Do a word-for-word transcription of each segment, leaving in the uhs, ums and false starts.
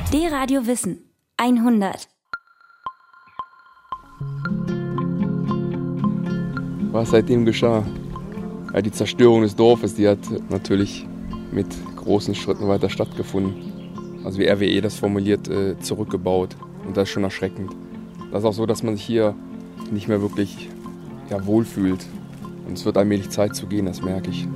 D-Radio Wissen hundert. Was seitdem geschah? Ja, die Zerstörung des Dorfes, die hat natürlich mit großen Schritten weiter stattgefunden. Also wie R W E das formuliert, äh, zurückgebaut. Und das ist schon erschreckend. Das ist auch so, dass man sich hier nicht mehr wirklich ja, wohlfühlt. Und es wird allmählich Zeit zu gehen, das merke ich.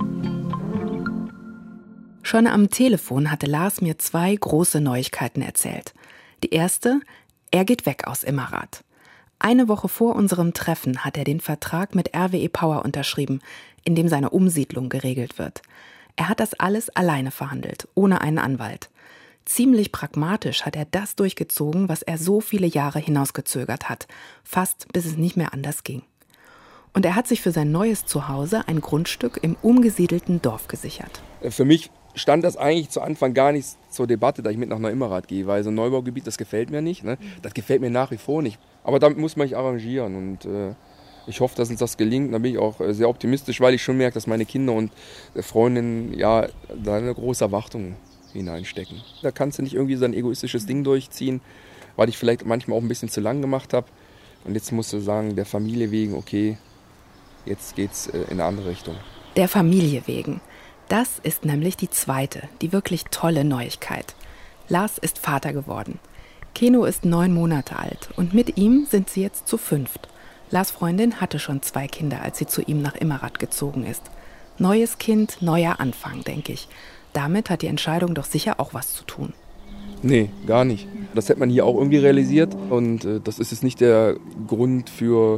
Schon am Telefon hatte Lars mir zwei große Neuigkeiten erzählt. Die erste, er geht weg aus Immerath. Eine Woche vor unserem Treffen hat er den Vertrag mit R W E Power unterschrieben, in dem seine Umsiedlung geregelt wird. Er hat das alles alleine verhandelt, ohne einen Anwalt. Ziemlich pragmatisch hat er das durchgezogen, was er so viele Jahre hinausgezögert hat, fast bis es nicht mehr anders ging. Und er hat sich für sein neues Zuhause ein Grundstück im umgesiedelten Dorf gesichert. Für mich stand das eigentlich zu Anfang gar nicht zur Debatte, dass ich mit nach Neu-Immerath gehe, weil so ein Neubaugebiet, das gefällt mir nicht. Ne? Das gefällt mir nach wie vor nicht. Aber damit muss man sich arrangieren und äh, ich hoffe, dass uns das gelingt. Da bin ich auch äh, sehr optimistisch, weil ich schon merke, dass meine Kinder und äh, Freundinnen ja da eine große Erwartung hineinstecken. Da kannst du nicht irgendwie so ein egoistisches Ding durchziehen, weil ich vielleicht manchmal auch ein bisschen zu lang gemacht habe. Und jetzt musst du sagen, der Familie wegen, okay, jetzt geht's äh, in eine andere Richtung. Der Familie wegen. Das ist nämlich die zweite, die wirklich tolle Neuigkeit. Lars ist Vater geworden. Keno ist neun Monate alt und mit ihm sind sie jetzt zu fünft. Lars' Freundin hatte schon zwei Kinder, als sie zu ihm nach Immerath gezogen ist. Neues Kind, neuer Anfang, denke ich. Damit hat die Entscheidung doch sicher auch was zu tun. Nee, gar nicht. Das hätte man hier auch irgendwie realisiert und äh, das ist jetzt nicht der Grund für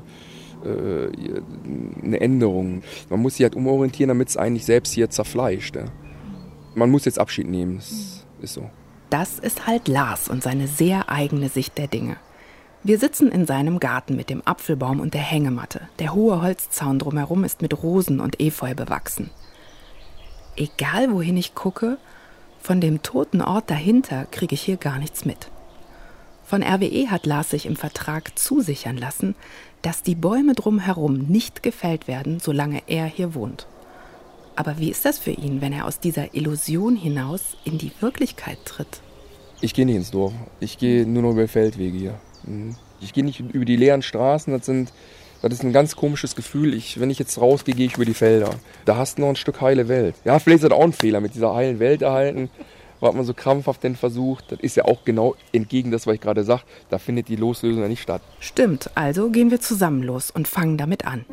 eine Änderung. Man muss sich halt umorientieren, damit es eigentlich selbst hier zerfleischt. Ja. Man muss jetzt Abschied nehmen, das ist so. Das ist halt Lars und seine sehr eigene Sicht der Dinge. Wir sitzen in seinem Garten mit dem Apfelbaum und der Hängematte. Der hohe Holzzaun drumherum ist mit Rosen und Efeu bewachsen. Egal wohin ich gucke, von dem toten Ort dahinter kriege ich hier gar nichts mit. Von R W E hat Lars sich im Vertrag zusichern lassen, dass die Bäume drumherum nicht gefällt werden, solange er hier wohnt. Aber wie ist das für ihn, wenn er aus dieser Illusion hinaus in die Wirklichkeit tritt? Ich gehe nicht ins Dorf. Ich gehe nur noch über Feldwege hier. Ich gehe nicht über die leeren Straßen. Das, sind, das ist ein ganz komisches Gefühl. Ich, wenn ich jetzt rausgehe, gehe ich über die Felder. Da hast du noch ein Stück heile Welt. Ja, vielleicht ist das auch ein Fehler, mit dieser heilen Welt erhalten. Hat man so krampfhaft denn versucht, das ist ja auch genau entgegen das, was ich gerade sage, da findet die Loslösung ja nicht statt. Stimmt, also gehen wir zusammen los und fangen damit an.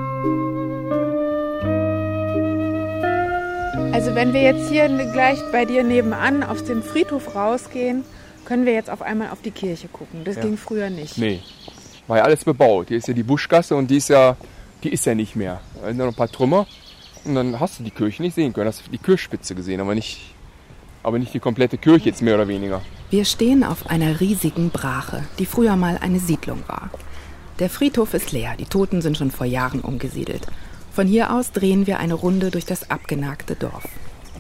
Also wenn wir jetzt hier gleich bei dir nebenan auf den Friedhof rausgehen, können wir jetzt auf einmal auf die Kirche gucken. Das ja. ging früher nicht. Nee, war ja alles bebaut. Hier ist ja die Buschgasse und die ist ja, die ist ja nicht mehr. Da sind noch ein paar Trümmer und dann hast du die Kirche nicht sehen können. Hast du die Kirchspitze gesehen, aber nicht... Aber nicht die komplette Kirche jetzt mehr oder weniger. Wir stehen auf einer riesigen Brache, die früher mal eine Siedlung war. Der Friedhof ist leer, die Toten sind schon vor Jahren umgesiedelt. Von hier aus drehen wir eine Runde durch das abgenagte Dorf.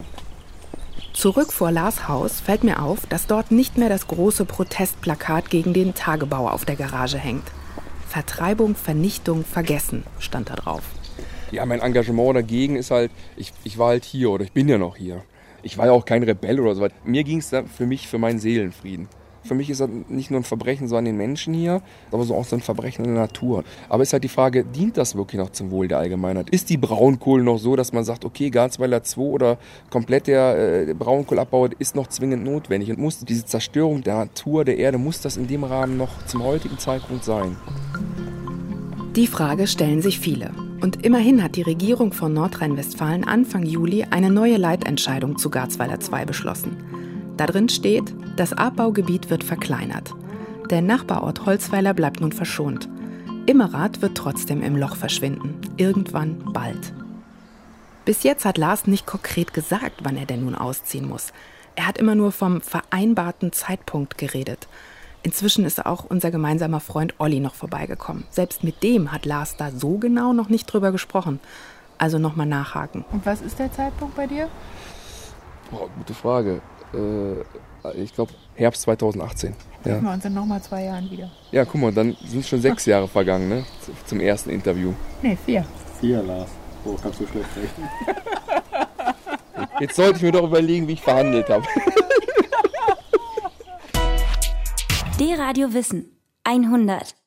Zurück vor Lars Haus fällt mir auf, dass dort nicht mehr das große Protestplakat gegen den Tagebau auf der Garage hängt. Vertreibung, Vernichtung, Vergessen stand da drauf. Ja, mein Engagement dagegen ist halt, ich, ich war halt hier oder ich bin ja noch hier. Ich war ja auch kein Rebell oder so was. Mir ging es da für mich, für meinen Seelenfrieden. Für mich ist das nicht nur ein Verbrechen so an den Menschen hier, aber so auch so ein Verbrechen an der Natur. Aber es ist halt die Frage, dient das wirklich noch zum Wohl der Allgemeinheit? Ist die Braunkohle noch so, dass man sagt, okay, Garzweiler zwei oder komplett der äh, Braunkohleabbau ist noch zwingend notwendig? Und muss diese Zerstörung der Natur, der Erde, muss das in dem Rahmen noch zum heutigen Zeitpunkt sein? Die Frage stellen sich viele. Und immerhin hat die Regierung von Nordrhein-Westfalen Anfang Juli eine neue Leitentscheidung zu Garzweiler zwei beschlossen. Darin steht, das Abbaugebiet wird verkleinert. Der Nachbarort Holzweiler bleibt nun verschont. Immerath wird trotzdem im Loch verschwinden. Irgendwann bald. Bis jetzt hat Lars nicht konkret gesagt, wann er denn nun ausziehen muss. Er hat immer nur vom vereinbarten Zeitpunkt geredet. Inzwischen ist auch unser gemeinsamer Freund Olli noch vorbeigekommen. Selbst mit dem hat Lars da so genau noch nicht drüber gesprochen. Also nochmal nachhaken. Und was ist der Zeitpunkt bei dir? Boah, gute Frage. Äh, ich glaube Herbst zweitausendachtzehn. Treffen ja. wir uns in nochmal zwei Jahren wieder. Ja, guck mal, dann sind schon sechs Jahre vergangen, ne? Zum ersten Interview. Nee, vier. Vier, Lars. Oh, kannst du schlecht rechnen. Jetzt sollte ich mir doch überlegen, wie ich verhandelt habe. D-Radio Wissen hundert.